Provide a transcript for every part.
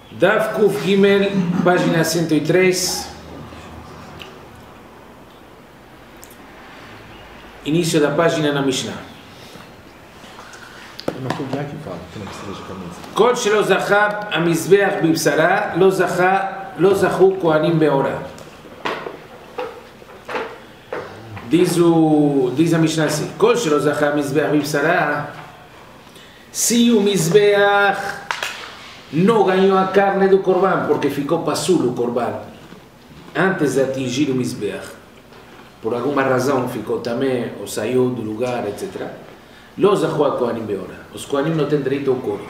Daf Kuf Gimel, página 103. Início da página na Mishnah. Kol shelo zacha hamizbeach bibsara, lo zachu kohanim beora. Diz a Mishnah assim: Kol shelo zacha hamizbeach bibsara, se o mizbeach não ganhou a carne do corban porque ficou passul o corban antes de atingir o mizbeach, por alguma razão ficou também ou saiu do lugar, etc. Lo zachu a kohanim beora. Os kohanim não têm direito ao couro.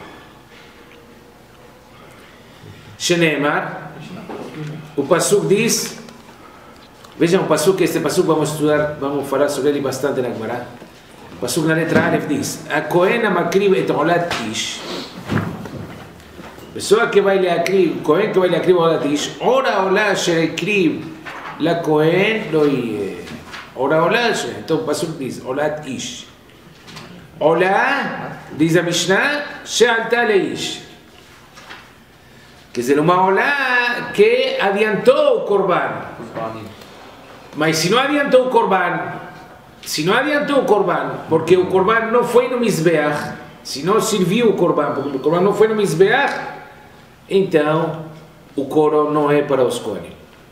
Sheneemar, o pasuk diz, vejam o pasuk, este pasuk vamos estudar, vamos falar sobre ele bastante na Gemara. O pasuk na letra Aleph diz: a kohen amakriv et olat ish. Pessoa que vai lhe akriv, kohen que vai lhe akriv olat ish, ora olah sherekriv la kohen lo yeh. Ora olah, então o pasuk diz olat ish. Olah, diz a Mishnah, she'alta leish. Que dizer, uma olá que adiantou o corban. Mas se não adiantou o corban, porque o corban não foi no mizbeach, se não serviu o corban, porque o corban não foi no mizbeach, então o couro não é para os kohanim.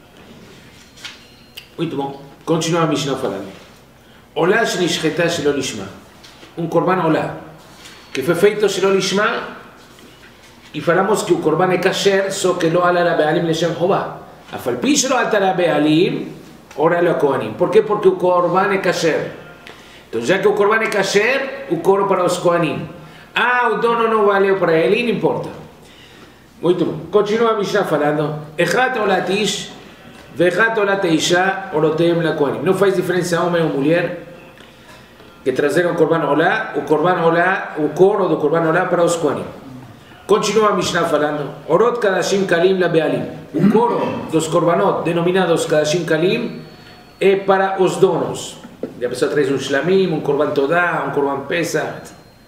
Muito bom. Continua a Mishnah falando. Olá shenishcheta shelo lishma. Um corban olá, que foi feito shelo lishma. E falamos que o corban é kasher, só que não ala la be'alim leshem chová. Afal pi shelo alta la be'alim, ora la kohanim. Por quê? Porque o corban é kasher. Então, já que o corban é kasher, o couro para os kohanim. Ah, o dono não valeu para ele, não importa. Muito bom. Continua a Mishnah falando. Echat olat ish, vechat olat isha, orotem la kohanim. Não faz diferença homem ou mulher que trazer um corban olá, o couro do corban olá para os kohanim. Continua a Mishnah falando, Orot Kadashim Kalim la Bealim. O couro dos korbanot denominados Kadashim Kalim é para os donos. E a pessoa traz um shlamim, um korban todá, um korban pesa.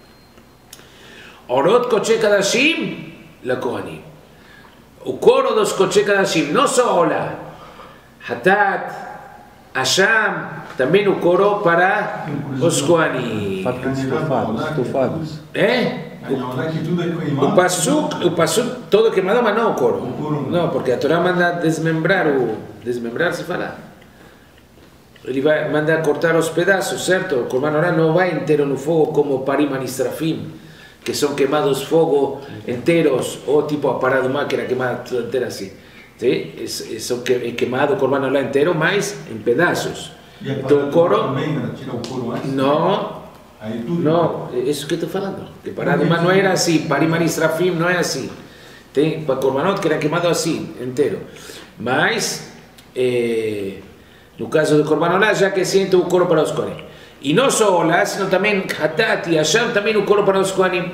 Orot Koche Kadashim la Kohanim. O couro dos Koche Kadashim, não só Ola, Hatat, Asham, também o couro para os Kohanim. Estofados. É? O pasuk todo queimado, mas não o couro. Não, porque a Torá manda desmembrar se fala. Ele vai mandar cortar os pedaços, certo? O corban orá não vai inteiro no fogo como parim anistrafim, que são queimados fogo inteiros, ou tipo a paradumá que era queimada toda inteira assim. Isso é queimado o corban orá inteiro, mas em pedaços. Então o couro não. Não, é isso que eu estou falando. Que paradumá não era assim, parim anistrafim não é assim. Tem para korbanot que era queimado assim, inteiro. Mas, no caso do korban olá, já que siente o couro para os kohanim. E não só olá, sino também hatat e asham, também o couro para os kohanim.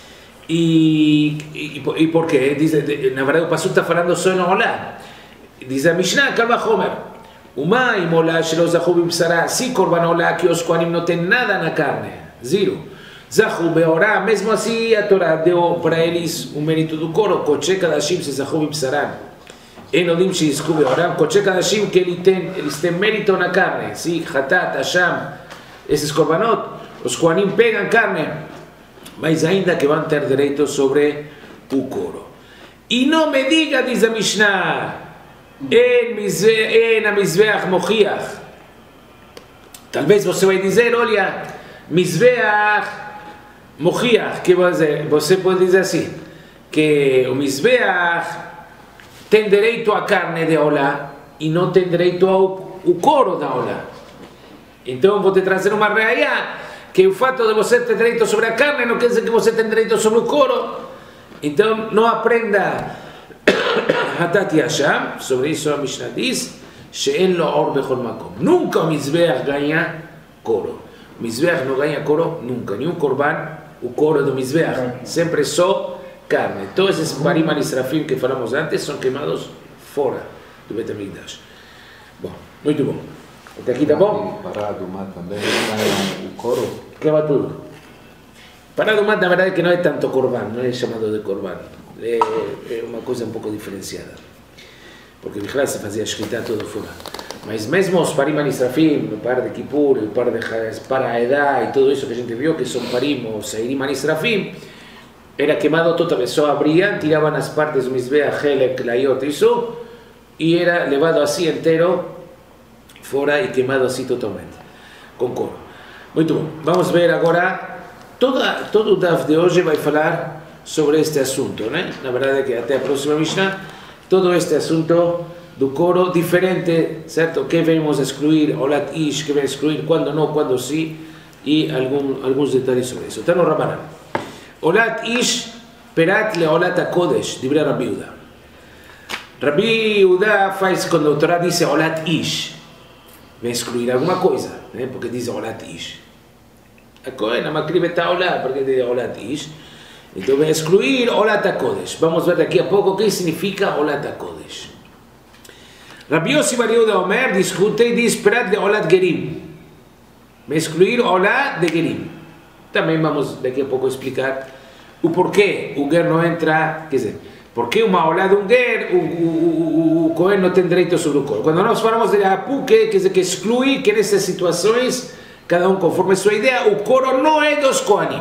E por quê? Diz, na verdade o pasuk está falando só no olá. Diz a Mishnah, Kalva Homer. Uma imola shelo zachu bibsara, se korban olá que os kohanim não tem nada na carne, zero. Zachu beorá, mesmo assim a Torá deu para eles o mérito do couro. Koche kadashim se zachu bibsara. Enodim se zchu beorá, koche kadashim que eles têm mérito na carne. Sim, hatat, asham, esses korbanot, os kohanim pegam carne, mas ainda que vão ter direito sobre o couro. E não me diga, diz a Mishnah, en a mizbeach mochiach. Talvez você vai dizer, olha, mizbeach mochiach, que você pode dizer assim, que o mizbeach tem direito à carne de olá e não tem direito ao couro da olá. Então vou te trazer uma reaya, que o fato de você ter direito sobre a carne não quer dizer que você tem direito sobre o couro. Então não aprenda Hatat e Asham, sobre isso a Mishnah diz, She'en lo or bechol makom. Nunca o mizbeach ganha couro. O mizbeach não ganha couro nunca. Nenhum korban, o couro do mizbeach. Sempre só carne. Todos esses parim anistrafim que falamos antes são queimados fora do Bet HaMikdash. Bom, muito bom. Até aqui tá bom? Paradumá também o couro. Queima tudo. Paradumá, na verdade, que não é tanto korban, não é chamado de korban. uma coisa um pouco diferenciada. Porque Bichlal se fazia escrita todo fora. Mas mesmo os parim anisrafim, o par de Kippur, o par de para a Edá e tudo isso que a gente viu, que são parim ou seirim anisrafim, era queimado toda vez, só abriam, tiravam as partes do Mizbeach, Helek, Layot, isso, e era levado assim inteiro, fora e queimado assim totalmente, com couro. Muito bom, vamos ver agora, todo o DAF de hoje vai falar sobre este assunto, né? Na verdade é que até a próxima Mishnah, todo este assunto do couro diferente, certo? Que vamos excluir, Olat Ish, que vai excluir, quando não, quando sim, e alguns detalhes sobre isso. Está no Rabanan. Olat Ish, perat le Olat HaKodesh, divrei Rabbi Yehuda. Rabbi Yehuda faz, quando a Torá diz Olat Ish, vai excluir alguma coisa, né? Porque diz Olat Ish. A Kohen, a Makriv está Olat, porque diz Olat Ish. Então vai excluir Olat HaKodesh. Vamos ver daqui a pouco o que significa Olat HaKodesh. Rabbi Yossi Bar Yehuda Omer discute e diz perat de Olat Gerim. Vai excluir Olat de Gerim. Também vamos daqui a pouco explicar o porquê o Ger não entra, quer dizer, porque uma Olat de um Ger, o Kohen não tem direito sobre o couro. Quando nós falamos de Apuque, quer dizer que exclui que nessas situações, cada um conforme a sua ideia, o couro não é dos Kohanim.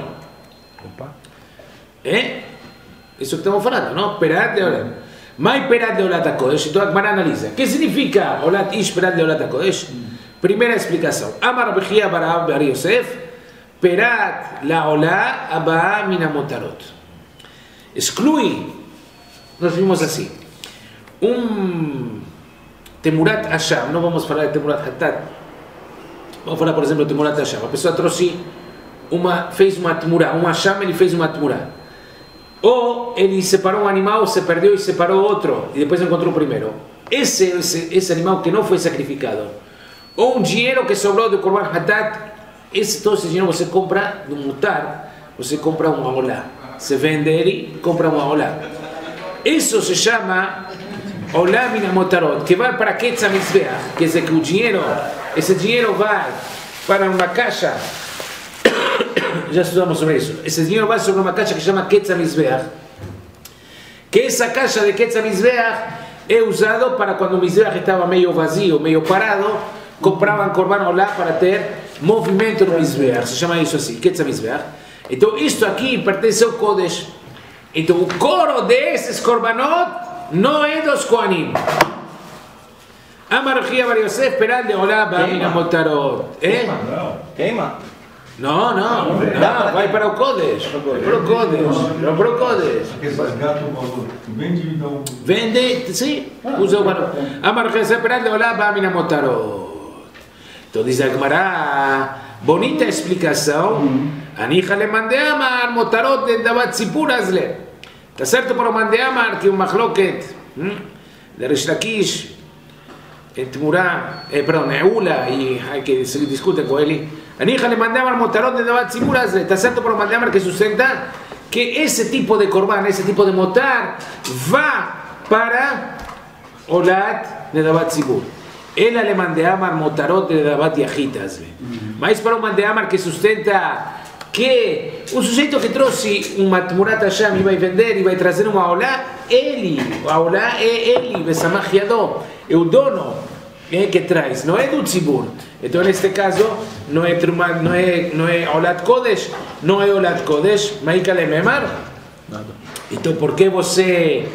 Isso que estamos falando, não? Perat de Olat. Mas perat de Olat HaKodesh, então a Gemara analisa. O que significa Olat Ish perat de Olat HaKodesh? Primeira explicação. Amar Rabbi Chia bar Yosef, perat la Olat abaa min hamotarot. Exclui, nós vimos assim, Temurat Hasham, não vamos falar de Temurat Hatat, vamos falar, por exemplo, de Temurat Hasham. A pessoa trouxe fez uma Temurá, Hasham, ele fez uma Temurá. Ou ele separou um animal, se perdeu e separou outro, e depois encontrou o primeiro. Esse animal que não foi sacrificado. Ou um dinheiro que sobrou do Korban Hatat, todo esse dinheiro você compra do mutar, você compra uma olá. Você vende ele e compra uma olá. Isso se chama olá min hamotarot, que vai para Ketz HaMizbeach, quer dizer que o dinheiro, esse dinheiro vai para uma caixa. Já estudamos sobre isso. Esse dinheiro vai sobre uma caixa que se chama Ketz HaMizbeach. Que essa caixa de Ketz HaMizbeach é usado para quando o Mizbeach estava meio vazio, meio parado, compravam Korban Olá para ter movimento no Mizbeach. Se chama isso assim, Ketz HaMizbeach. Então isto aqui pertence ao Kodesh. Então o couro desses Korbanot não é dos Kohanim. Amar Rabbi Chia bar Yosef, perat de Olá abaa min hamotarot. Queima? Não, vai para o Kodesh. Para o Kodesh. Vende, sim, usa o valor. Amar Rabbi Yosef, perat de Olá abaa min hamotarot. Então diz a Gemara, bonita explicação. Anicha le Mandeamar, motarot de Davat Tzipur azle. Está certo para o Mandeamar que o Machloket de Rish Lakish, Temurá, perdão, Eula, e hay que se discute com ele. Anicha le Mandeamar, motarot de Davat Tzipur azle. Está certo para o Mandeamar que sustenta que esse tipo de korban, esse tipo de motar, va para Olat de Davat Tzipur. Ela le Mandeamar, motarot de Davat Yachit azle. Mas para o Mandeamar que sustenta que o sujeito que trouxe uma Temurat Hasham e vai vender e vai trazer uma olá, a olá é ele, Besamach Yado, é o dono que traz, não é do Tzibur. Então neste caso não é Olat Kodesh, não é Olat Kodesh, Maika le Memar. Então por que você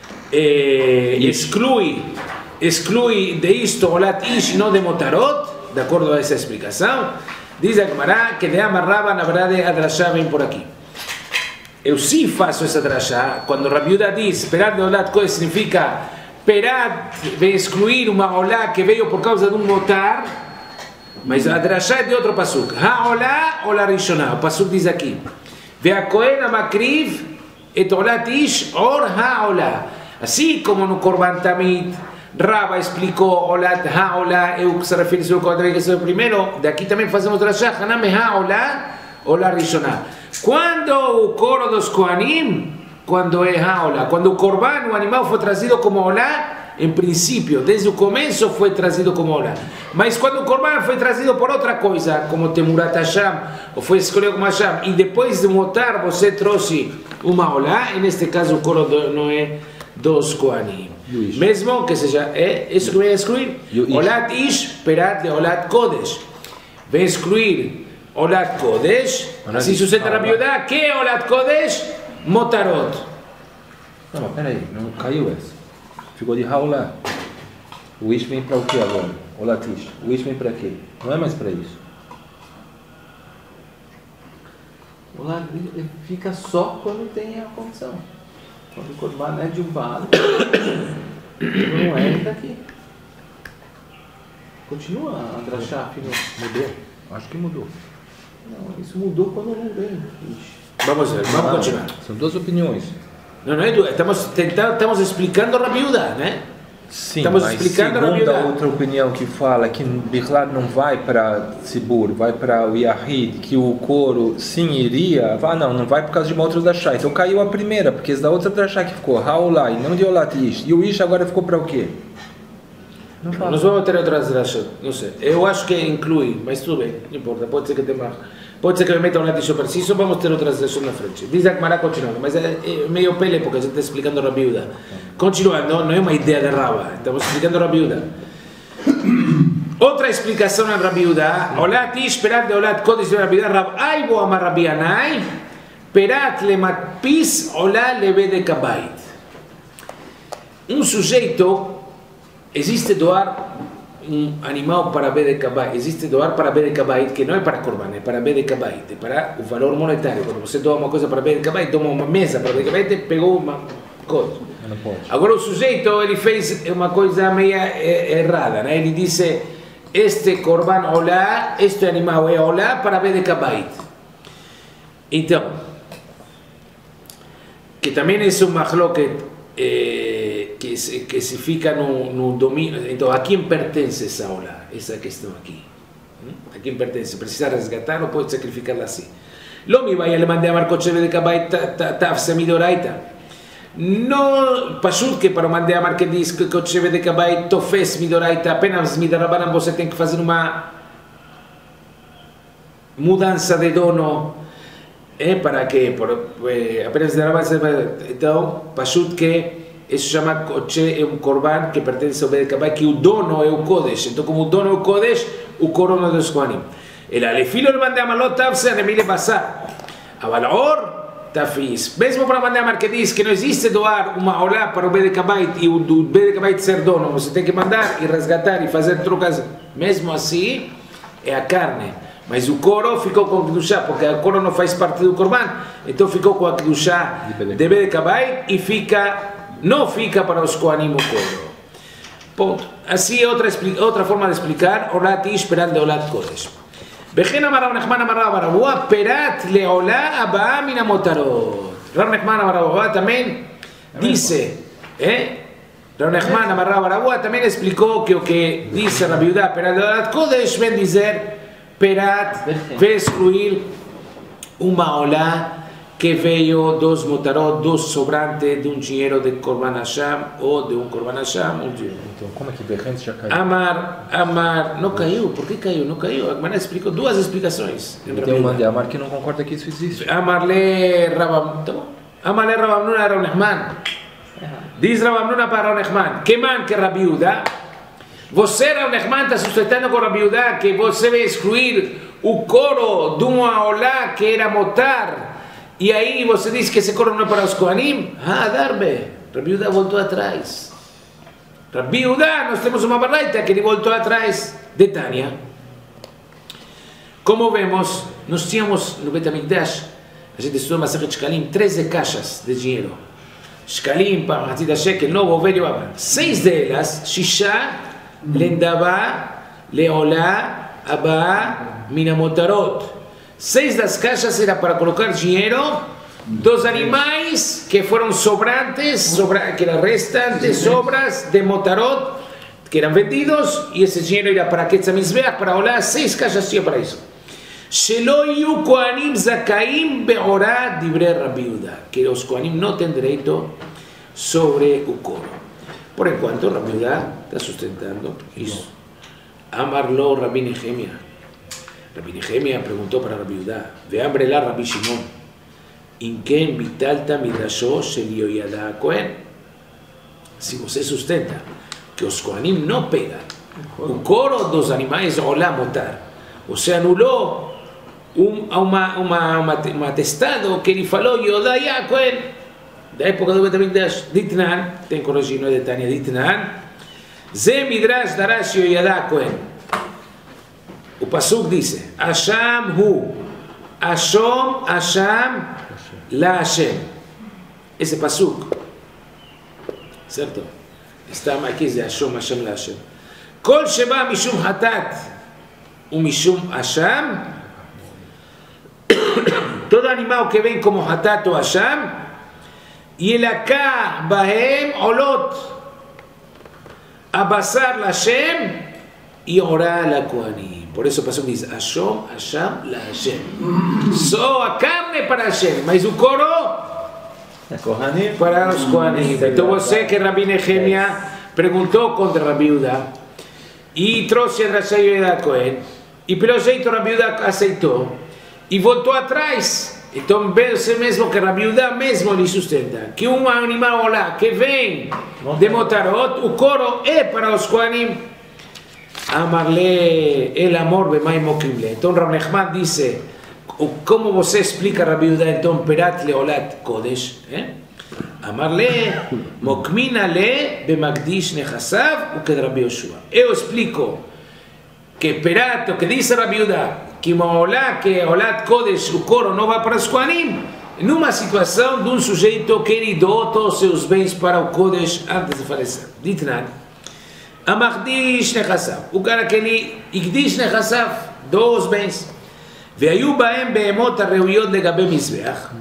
exclui de isto Olat Ish e não de Motarot, de acordo a essa explicação? Diz a Gemara que de Amarraba, na verdade, a drashá vem por aqui. Eu sim faço essa drashá. Quando Rabbi Yehuda diz, perat de Olat Kodesh significa perat de excluir uma olá que veio por causa de um motar, mas a drashá é de outro pasuk. Ha-olá, olá rishonah. O pasuk diz aqui, Ve'akohen ha-makriv et Olat Ish or ha-olá. Assim como no Korban Tamid, Raba explicou Olat ha-olá, é o que se refere ao Kohen que é o primeiro. Daqui também fazemos drashá, Haname ha-olá, olá rishonah. Quando o coro dos Kohanim, quando é ha-olá, quando o Korban, o animal foi trazido como olá, em princípio, desde o começo foi trazido como olá. Mas quando o Korban foi trazido por outra coisa, como Temurat Hasham, ou foi escolhido como Hasham, e depois de motar você trouxe uma olá, e neste caso o coro não é dos Kohanim. Mesmo que seja, isso que vai excluir. Olat Ish, perat de Olat Kodesh. Vai excluir Olat Kodesh, assim sucede a Rabi Yehuda, que é Olat Kodesh? Motarot. Não, mas peraí, não caiu essa. Ficou de Haolá. O Ish vem para o que agora? Olat Ish. O Ish vem para quê? Não é mais para isso. O Olat fica só quando tem a condição. Quando o Corban é de um vale, não é daqui. Continua a Drashá, filho. Mudou? Acho que mudou. Não, isso mudou quando não vem. Vamos ver, vamos continuar. São duas opiniões. Não é duas, estamos explicando a Rabi Yehuda, né? Sim, estamos mas explicando a Rabi segundo a Yehuda. outra opinião que fala que Bichlad não vai para Tzibur, vai para o Yahid, que o coro sim iria, não vai por causa de uma outra Drashá. Então caiu a primeira, porque essa da outra Drashá que ficou Haolá e não de Olat Ish. E o Ish agora ficou para o quê? Não fala. Nós vamos ter outras Drashot, não sei. Eu acho que inclui, mas tudo bem, não importa, pode ser que tenha mais. Pode ser que me meta um lado preciso, vamos ter outras Drashot na frente. Diz a Gemara continuando, mas é meio pele porque a gente está explicando a Rabi Yehuda. Continuando, não é uma ideia de Rava, estamos explicando a Rabi Yehuda. Outra explicação na Rabi Yehuda, Olat Ish, perat de Olat Kodesh de Rabi Yehuda, Rav Aibo amar Rabi Yanai, perat le matpis, olá leve de kabait. Um sujeito, existe doar um animal para Bede Kabait, existe doar para Bede Kabait, que não é para Korban, é para Bede Kabait, é para o valor monetário. Quando você doa uma coisa para Bede Kabait, toma uma mesa para Bede Kabait, pegou uma coisa. Não pode. Agora o sujeito, ele fez uma coisa meio errada, né? Ele disse, este Korban olá, este animal é olá para Bede Kabait. Então, que também é um machloket, que se fica no domínio. Então, a quem pertence essa aula? Essa questão aqui. A quem pertence? Precisa resgatar ou pode sacrificá-la assim? Lomi vai a mandar a Marcocheve de Kabait Taf Midoraita. No, Pashut, que para o mandar a que diz que Kocheve de Kabait Tofes Midoraita, apenas Midarabanan, você tem que fazer uma mudança de dono. Para que? Apenas Midarabanan. Então, Pashut que isso chama Koche, é um Korban que pertence ao Bede Kabait, que o dono é o Kodesh. Então, como o dono é o Kodesh, o coro não é dos Kohanim. El alefilo le mande a malot tavse remile basar. Avalor tafis. Mesmo para mandar a que diz que não existe doar uma olá para o Bede Kabait e o Bede Kabait ser dono, você tem que mandar e resgatar e fazer trocas. Mesmo assim, é a carne. Mas o coro ficou com a Kedushá, porque o coro não faz parte do Korban. Então ficou com a Kedushá de Bede Kabait e não fica para os Kohanim o coro. Ponto. Assim é outra forma de explicar Olat Ish perat de Olat Kodesh. Bechen amar Rav Nachman amar Rav Barabua perat leolá abá mina motarot. Rav Nachman amar Rav Barabua também disse, Rav Nachman amar Rav Barabua também explicou que o que diz Rabi Yehuda perat de Olat Kodesh vem dizer perat, vai excluir uma olá que veio dos motarot, dos sobrantes de um dinheiro de Korban Hashem ou de um Korban Hashem. Então, como é que Berrente já caiu? Amar, não caiu. Por que caiu? Não caiu. A Gemara explicou duas explicações. Tem um de Amar que não concorda que isso existe. Amarle Rabam, Amarle Rabam Nuna Rav Nachman. Diz Rabam Nuna para Rav Nachman, que man que Rabi Yehuda? Você, Rav Nachman, está sustentando com Rabi Yehuda que você vai excluir o coro de uma olá que era motar. E aí você diz que esse coro não é para os Kohanim? Darbe, Rabi Yehuda voltou atrás. Rabi Yehuda, nós temos uma baraita que ele voltou atrás de Tânia. Como vemos, nós tínhamos no Bet HaMikdash, a gente estudou Masechet Shkalim, 13 caixas de dinheiro. Shkalim, Hatzida Shekel, Novo, Velho, Abba. 6 delas, Shisha, Lendava, Leolá, Abba, Minamotarot. 6 das caixas era para colocar dinheiro dos animais que foram sobrantes, que eram restantes, sobras de motarot, que eram vendidos, e esse dinheiro era para Ketz HaMizbeach, para olhar, 6 caixas tinha para isso. Shelo yu kohanim zakaim beorá divrei Rabi Yehuda, que os kohanim não têm direito sobre o coro. Por enquanto, Rabi Yehuda está sustentando isso. Amarlo Rabbi Nehemia. Rabbi Nehemia perguntou para Rabi Yehuda, veambre lá Rabbi Shimon, Inken vitalta midrashó shel Yoyada Cohen. Si você sustenta que os Kohanim não pegam o couro dos animais olá motar, você anulou um atestado que ele falou Yodaya Cohen, da época do Betamigdash. Ditnan, tem corrigido no detalhe, Ditnan, Ze Midrash Darash Yoyada Cohen. O Pasuk diz, Asham Hu, Asham La Hashem. Esse Pasuk, certo? Está aqui, diz Asham La Hashem. Kol Sheba Mishum Hatat, Mishum Asham, todo animal que vem como Hatat ou Asham, Yelaka Bahem Olot, Abasar La Hashem, e orar la Kohanim. Por isso o pastor diz, Asham la Hashem. Só a carne para Hashem, mas o couro para os Kohanim. Então você que Rabi Nehemia perguntou contra Rabi Uda e trouxe a Drashá Yoyada Cohen, e pelo jeito Rabi Uda aceitou e voltou atrás. Então vê-se mesmo que Rabi Uda mesmo lhe sustenta que um animal lá que vem de Motarot, o couro é para os Kohanim. Amarle el amor bemai mokimle. Então Rav Nechman disse, como você explica Rabi Uda então perat leolat kodesh? Amarle mokmina le bemagdish nechasav o que Rabi Yoshua. Eu explico que perat, o que diz Rabi Uda, que moolá, que olat kodesh, o coro não vai para os Kohanim, numa situação de um sujeito que ele doou todos os seus bens para o kodesh antes de falecer. Ditnan. Amagdish nechasav, o cara que ele igdish nechasav, dois bens, veio baem beemot arreuyot legabe mizbeach,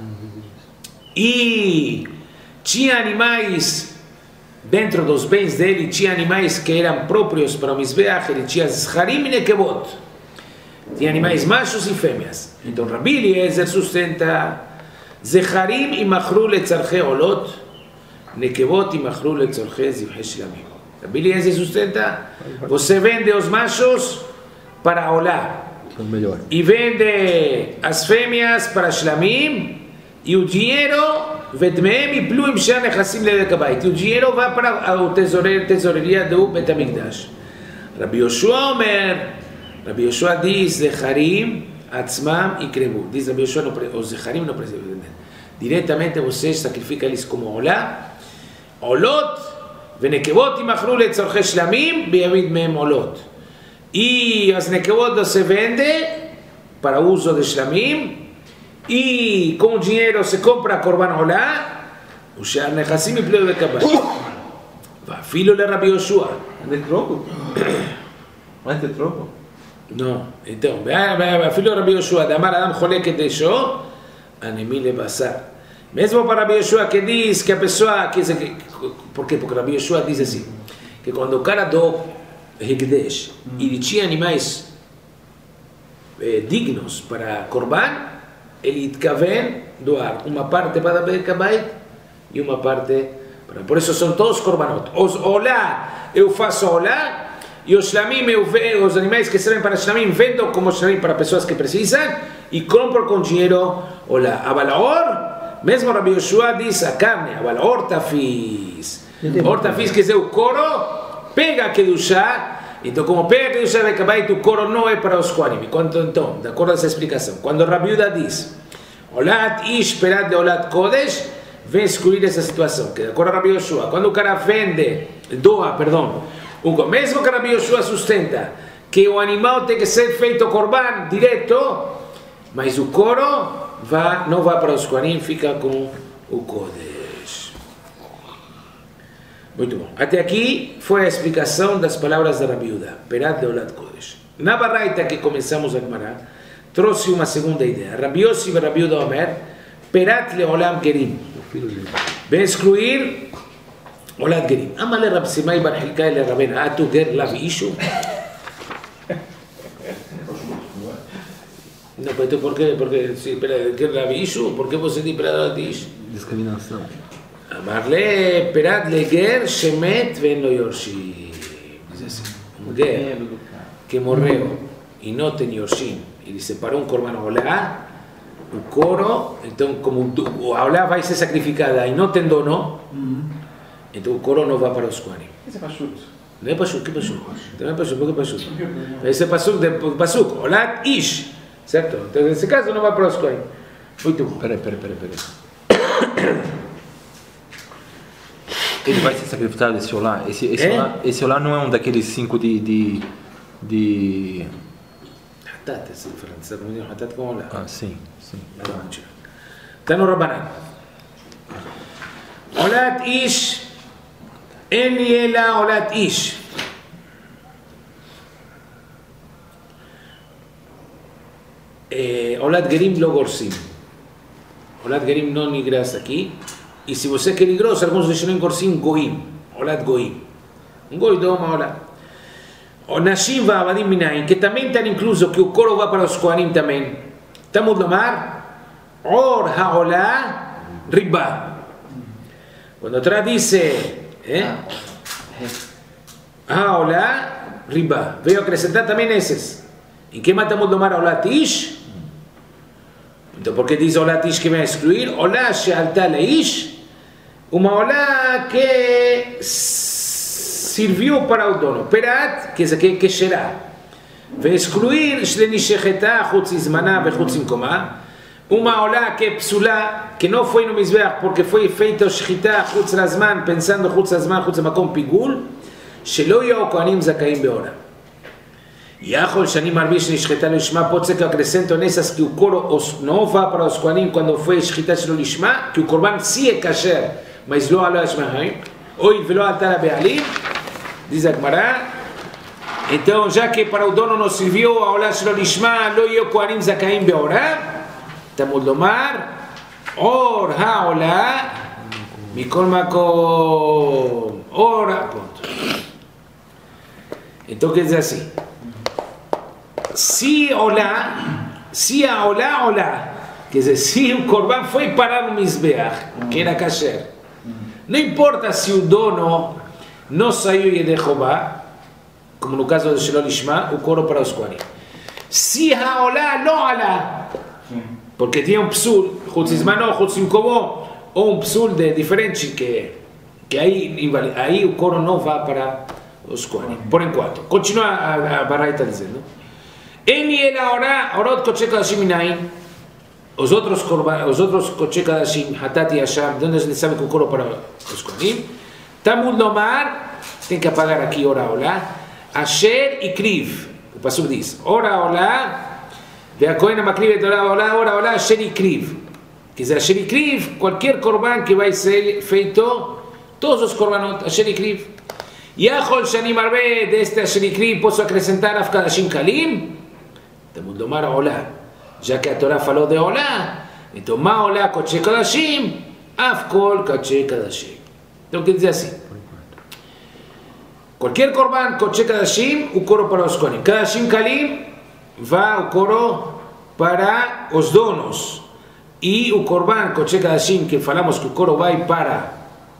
e tinha animais dentro dos bens dele, tinha animais que eram próprios para o mizbeach, ele tinha zcharim e nekevot, tinha animais machos e fêmeas. Então Rabi Eliezer sustenta zcharim e machru letzarche olot, nekevot e machru letzarche zivche shlamim. Rabi Eliezer sustenta, você vende os machos para olá e vende as fêmeas para shlamim, e o dinheiro vedmeem e pluim shar nechassim lelekabait, e o dinheiro vai para a tesouraria do Betamigdash. Rabi Yoshua Omer, Rabi Yoshua diz, zecharim atzmam ikrebu, diz Rabi Yoshua, os zecharim não precisam vender, diretamente você sacrifica eles como olá, olot, ונקבות ימכרו לצורכי שלמים בימיד מהם עולות. E as nekevot se vende para uso de shlamim, e com o dinheiro se compra korban olá, o shar nechassim e pleu bekabait. Vafilo le Rabi Yoshua. É de troco? Não é de troco? Não. Então, vafilo Rabi Yoshua, de amar Adam choleket deixou, anemi le basar. Mesmo para Rabi Yoshua que diz que a pessoa porque Rabi Yoshua diz assim, que quando o cara do Hekdesh ele tinha animais dignos para korban, ele itkaven doar uma parte para Bekabait e uma parte para... Por isso são todos korbanot. Os olá, eu faço olá, e os shlamim, os animais que servem para shlamim, vendo como shlamim para pessoas que precisam, e compro com dinheiro olá. A valor, mesmo Rabi Yoshua diz a carne, a valor tafis. Hortafis, quer dizer, o couro pega a Kedushá, então como pega a Kedushá de Kabait, o couro não é para os Kohanim. Então, de acordo com essa explicação, quando Rabi Uda diz Olat ish perat de Olat Kodesh, vem excluir essa situação, que de acordo com Rabi Yoshua, quando o cara vende, doa, perdão, mesmo que Rabi Yoshua sustenta que o animal tem que ser feito korban direto, mas o couro não vai para os Kohanim, fica com o Kodesh. Muito bom. Até aqui foi a explicação das palavras de Rabi Uda, Perat de Olat Kodesh. Na Baraita que começamos a Gemara, trouxe uma segunda ideia. Rabi Yossi e Rabi Uda Omer, Perat le Olam Gerim. Vem excluir Olat Gerim. Amale Rab Simai bar Hilkai le Rabena, atu ger lavi ishu. Não, mas por quê? Porque se ger lavi ishu, por que você diz Perat Olat Ish? Discriminação. Amarle perat leger shemet ven lo yorshim. Diz assim, um ger que morreu e não tem yorshim, ele separou um korban olá, o coro, então como a olá vai ser sacrificada e não tem dono, então o coro não vai para os Kohanim. Esse é Pashut. Não é Pashut, que Pashut? Também é Pashut, por que Pashut? Esse é Pashut, Olat Ish, certo? Então nesse caso não vai para os Kohanim. Muito bom. Peraí. Ele vai ser sacrificado, esse olá? Esse olá não é um daqueles 5 de... Hatat, assim, sabe como é Hatat com olá? Ah, sim. Está no Rabanan. Olat Ish, En li ela Olat Ish. Olat Gerim lo gorsim. Olat Gerim não nigras aqui. E se você quer nigros, alguns deixam em gorsim goim. Olat goim. Goi doma olat. O Nashim va Abadim Minayin, que também está incluso que o coro vai para os Kohanim também. Estamos a lomar Or Haolá Riba. Quando a Torá diz Haolá Riba, veio acrescentar também esses. Em que matamos a lomar Olat Ish? Então, por que diz Olat Ish que vai excluir? Olá Shealta Leish, uma olá que serviu para o dono. Perat, que é aqui que será. Vai excluir Shlenishecheta, Chutz Izmaná, Chutz Imkomá. Uma olá que é psulá, que não foi no Mizbeach porque foi feito Shechita, Chutz Lazman, pensando Chutz Lazman, Chutz Makom Pigul, Shelo Yao Kohanim Zakaim Beora. Yachol Shani Marbi Shnishcheta Lishma, pode ser que eu acrescento nessas que o coro não vá para os Kohanim quando foi Shechita Shelo Lishma, que o Korban sim é kasher, mas lo alo Ashmahaim, oi velo altar Bealim. Diz a Gemara, então já que para o dono não serviu a olá shelo lishma, lo yeo kohanim zakaim beorá, estamos a lomar, or haolá, mikol makom, ora, ponto. Então quer dizer assim, se a olá, quer dizer, se o korban foi parar no Mizbeach, que era kasher, não importa se o dono não saiu e derrubou, como no caso de Shelo Lishma, o coro para os Kohanim. Se a olá não olá, porque tinha um psul, Chutz Izmaná, Chutz Imkomá, ou psul de diferente que aí o coro não vai para os Kohanim, por enquanto. Continua a Baraita dizendo, Eni ela orot koche kadashim minayin, os outros koche kadashim, Hatat e Asham, de onde eles sabem que o coro para os Kohanim, Tamud lomar, tem que apagar aqui ora olá, Asher e Kriv, o pasuk diz, ora olá, ve'akohen makriv ora olá, Asher e Kriv. Quer dizer, Asher e Kriv, qualquer korban que vai ser feito, todos os korbanot, Asher e Kriv. Yachol shani marbe, deste Asher e Kriv, posso acrescentar afkadashim kalim? Tamud lomar olá, já que a Torá falou de olá, então ma olá koche kadashim, afkol koche kadashim. Então quer dizer assim, qualquer korban koche kadashim, o coro para os Kohanim. Kadashim kalim, vai o coro para os donos. E o korban koche kadashim, que falamos que o coro vai para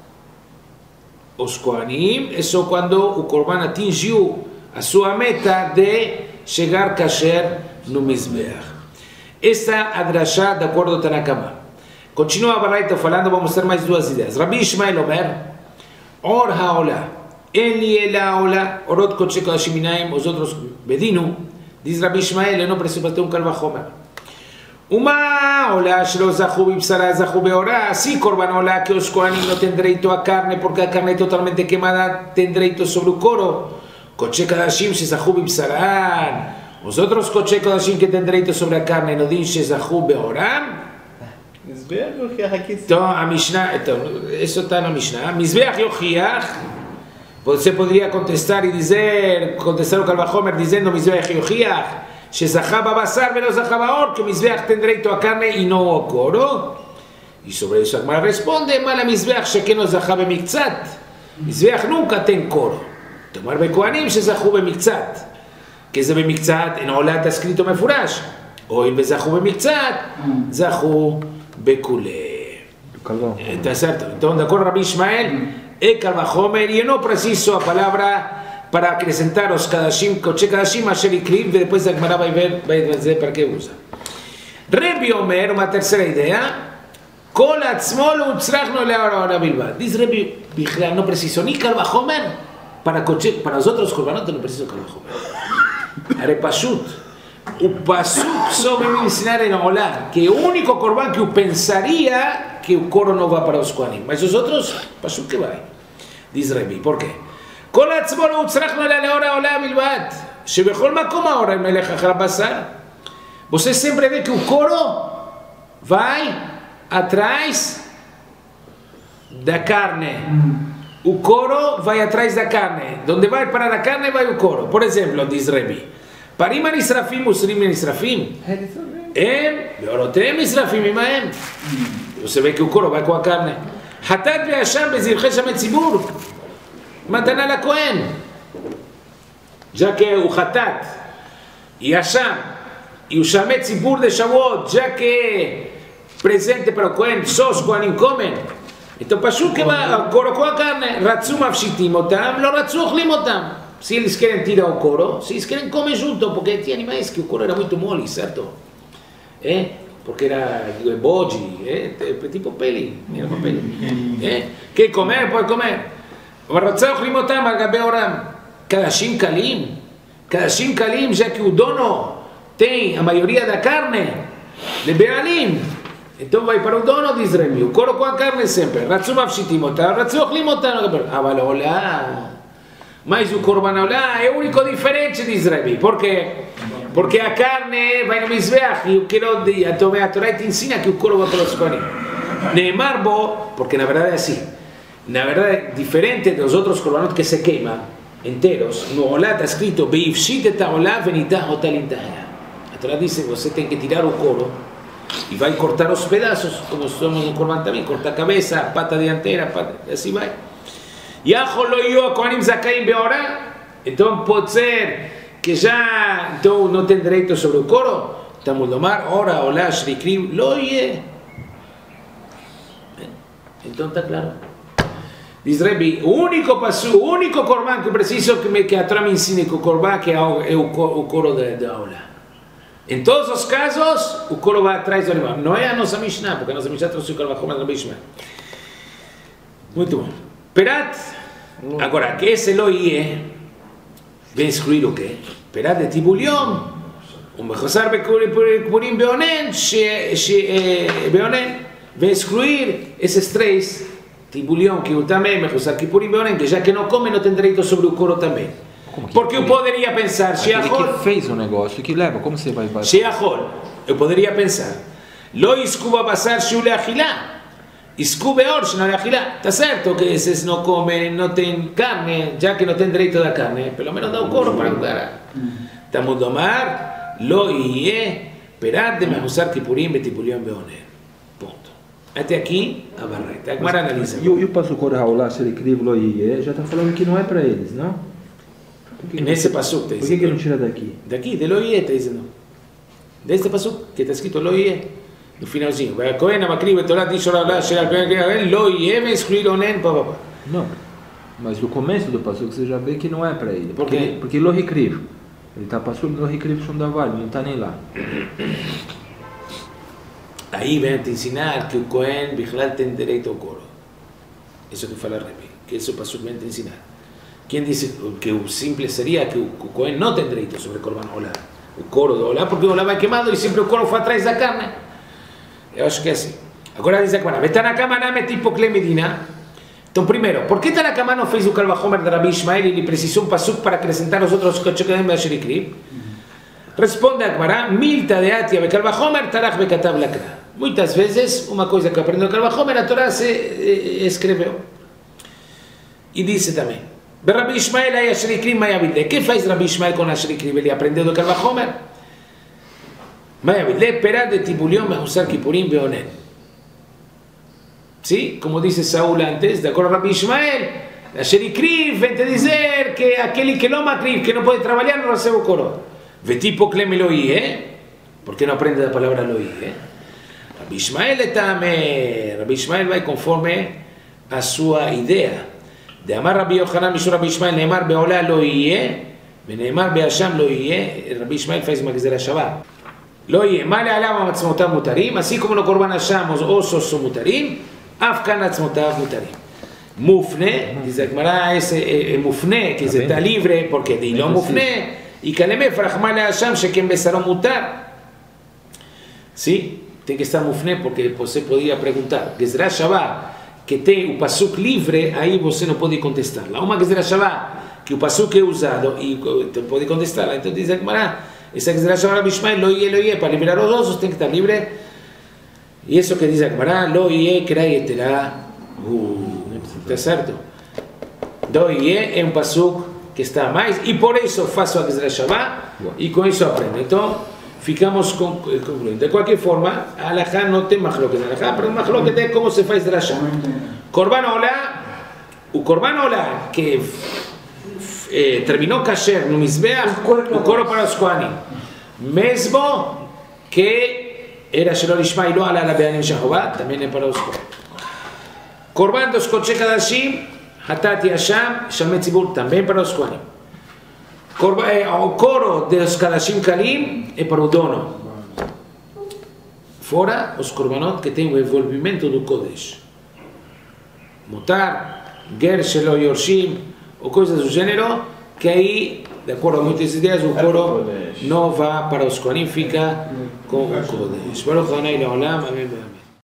os Kohanim, é só quando o korban atingiu a sua meta de chegar kasher no Mizbeach. Essa é a drashá de acordo com Tanakama. Continua a Baraita falando, vamos ter mais duas ideias. Rabbi Ishmael Omer, Or haolá, En li ela olá, Orot koche kadashim minayin, os outros Bedinu, diz Rabbi Ishmael, não precisa ter Kal Vachomer. Uma olá, shelo zachu bibsará, zachu beorá, sim, korban olá, que os Kohanim não têm direito à carne, porque a carne é totalmente queimada, tem direito sobre o coro. Koche kadashim, se zachu bibsará, os outros koche kadashim que têm direito sobre a carne, não dizem zachu beorá. Então, a Mishnah, isso está na Mishnah. Mizbeach Yochiach, você poderia contestar o Kal Vachomer dizendo Mizbeach Yochiach, Shezachá babasar velo zachá baor, que o Mizbeach tem direito à carne e não ao coro. E sobre isso a Gemara responde, mas a Mizbeach shekeno zachá bemiktzat. Mizbeach nunca tem coro. Tomar bekohanim shezachu bemiktzat. Que é bemiktzat, em Olá está escrito mefurash. Ou em bezachu bemiktzat, zachu Bekule. Está certo? Então, de acordo com Rabbi Ishmael, é Kal Vachomer, e eu não preciso a palavra para acrescentar os Kadashim, Koche Kadashim, Asher e Kriv, e depois a Gemara vai dizer para que usa. Rebbe Omer, una tercera idea, Kol atzmo lo utzrachno leahora bilbad. Dice Rebbe, no preciso ni Kal Vajomer, para nosotros Korbanot no preciso Kal Vajomer. Are Pashut. O Pasuk sobre me ensinar en Olá, que o único Korban que eu pensaria que o coro não vai para os Kohanim. Mas os outros, Pasuk que vai. Diz Rebbe, por quê? Kol atzmo lo utzrachno leahora bilbad. Shebechol makom ahora el melech achar basar. Você sempre vê que o coro vai atrás da carne. O coro vai atrás da carne. Donde vai parar a carne, vai o coro. Por exemplo, diz Rebbe, Parim anisrafim, usrim anisrafim. Beorotem nisrafim imaem. Você vê que o coro vai com a carne. Hatat ve'asham bezirchei shamet tzibur. Matana la Kohen. Já que o Hatat e Hasham e o Shamet Tzibur de Shavuot, já que é presente para o Kohen, só os Kohanim comem, então Pasuk que vai, coro com a carne, Ratzu mafshitim otam, lo Ratzu ochlim otam. Se eles querem tirar o coro, se eles querem comer junto, porque tinha animais que o coro era muito mole, certo? Porque era bode, tipo pele, era uma pele. Quer comer, pode comer. Ratzu ochlim otam, al gabe oram. Kadashim Kalim, já que o dono tem a maioria da carne de Bealim, então vai para o dono, diz Rebbe, o coro com a carne sempre, Ratzu mafshitim otam, Ratzu ochlim otam, Aval Olá, mas o Korban Olá é o único diferente, diz Rebbe, por quê? Porque a carne vai no Mizbeach, e o que a Torá te ensina que o coro vai para os Kohanim. Neemar bo, porque na verdade é assim, na verdade, diferente dos outros Korbanot que se queimam, enteros, no Olá está escrito Beifshit et Olá venitah otalintah. A Torá diz, você tem que tirar o coro e vai cortar os pedaços, como somos no Korban também, corta a cabeça, a pata dianteira, pata, assim vai. Yachol lo yo a Kohanim zakaim beorá. Então pode ser que já então não tem direito sobre o coro. Estamos lomar, ora, Olá, shrikrim, lo ye. Então está claro. Diz Rebbe, o único Korban que eu preciso que a Torá me ensine que o Korban que é o coro da Olá. Em todos os casos, o coro vai atrás do animal. Não é a nossa Mishnah, porque a nossa Mishnah trouxe o Kal Vachomer da Mishnah. Muito bom. Perat, agora, que esse lo ie, vem excluir o quê? Perat de Tibulion, mechosar bepurim beonen, beonen, vem excluir esses três. Tibulion, que eu também, mechosar kipurim beonen, que já que não come, não tem direito sobre o coro também. Porque eu poderia pensar, Sheachol que fez o negócio, que leva, como você vai fazer? Sheachol, eu poderia pensar, Lo iskuba basar shu leachilá, iskube or shna leachilá. Está certo que esses não comem, não tem carne, já que não tem direito da carne, pelo menos dá o coro para cuidar. Estamos domar, lo iye, perat de mehusar kipurim betipulion beoner. Ponto. Até aqui, a barreta. Agora analisa. E o pastor Raulá, se ele escreve lo iye, já está falando que não é para eles, não? Nesse pasuk está dizendo. Por que não tira daqui? Daqui, de lo iye está dizendo. Deste pasuk, que está escrito lo iye. No finalzinho. Vai a Cohen, a Macri, a Torá, diz o Raulá, chega a Cohen, lo iye, me excluir onen, papapá. Não. Mas no começo do pasuk você já vê que não é para ele. Por quê? Porque lo recrive. Ele está passando lo recrive som da vale, não está nem lá. Aí vem te ensinar que o Cohen, Bichlal, tem direito ao coro. Isso que fala Rebbe, que isso passou vem te ensinar. Quem disse que o simples seria que o Cohen não tem direito sobre o Korban Olá, o coro do Olá, porque o Olá vai queimado e sempre o coro foi atrás da carne. Eu acho que é assim. Agora diz a Gemara, Betanakama name tipo Kle Medina. Então, primeiro, por que Tanakama não fez o Kal Vachomer de Rabbi Ishmael e ele precisou pasuk para acrescentar os outros Kochekadim da Sherikrib? Responde a Gemara, Milta de Atia Bekal Vachomer tarach bekatav lakra. Muitas vezes, uma coisa que aprendeu o Kal Vachomer, a Torá se escreveu. E disse também, Rabbi Ishmael aí a Sherikrib Mayavide. O que faz Rabbi Ishmael com a Sherikrib? Ele aprendeu do Kal Vachomer. Mayavide, perat de Tibulion, mehusar kipurim beonen. Sim, como disse Saúl antes, de acordo com Rabbi Ishmael, a Sherikrib vem te dizer que aquele que não macriv, que não pode trabalhar, não recebe o coro. Vetipo klem lo iye, porque não aprende da palavra lo iye. Rabbi Ishmael também, Rabbi Ishmael vai conforme a sua ideia. De amar Rabbi Yochanan mishur Rabbi Ishmael, neemar beolá lo iye, neemar beasham lo iye, Rabbi Ishmael faz uma gezerah shavá. Oye, male alama matzmotav mutarim, así como los korban Hashem, los osos son mutarim, afkan matzmotav mutarim. Mufne, dice Gemara, es mufne, que está libre, porque de lo mufne, y kaleme frachmale Hashem, sheken besaron mutar. ¿Sí? Tiene que estar mufne porque se podía preguntar. Gezerá Shabbat, que te un pasuk libre, ahí vos no puede contestar. La uma Gezerá Shabbat, que un pasuk es usado, y te puede contestar. Entonces dice Gemara, esa Gezerá Shabbat Bishmael, lo ye, para liberar los osos, tiene que estar libre. Y eso que dice Gemara, lo ye, krayetela. ¿Está cierto? Do ye es un pasuk que está más, y por eso faço a Gezerá Shabbat, y con eso aprende. Entonces, ficamos concluyendo. De cualquier forma, alajá no te majloques alajá, pero majloques de cómo se faz drasha. Korban Ola, o Korban Ola que terminó kasher no mizbeach, o coro para los kohanim. Mesmo que era shelo lishma y lo ala la beanim shahová, también es para los kohanim. Korban dos koche kadashim, hatati hasham, shalmet zibur, también para los kohanim. O coro de los Kadashim Kalim é para o dono. Fora os korbanot que têm o envolvimento do Kodesh. Mutar, Ger Shelo Yorshim, ou coisas do gênero, que aí, de acordo a muitas ideias, o coro não vai para os Kohanim, fica com o Kodesh. Baruch Adonai Leolam, amém.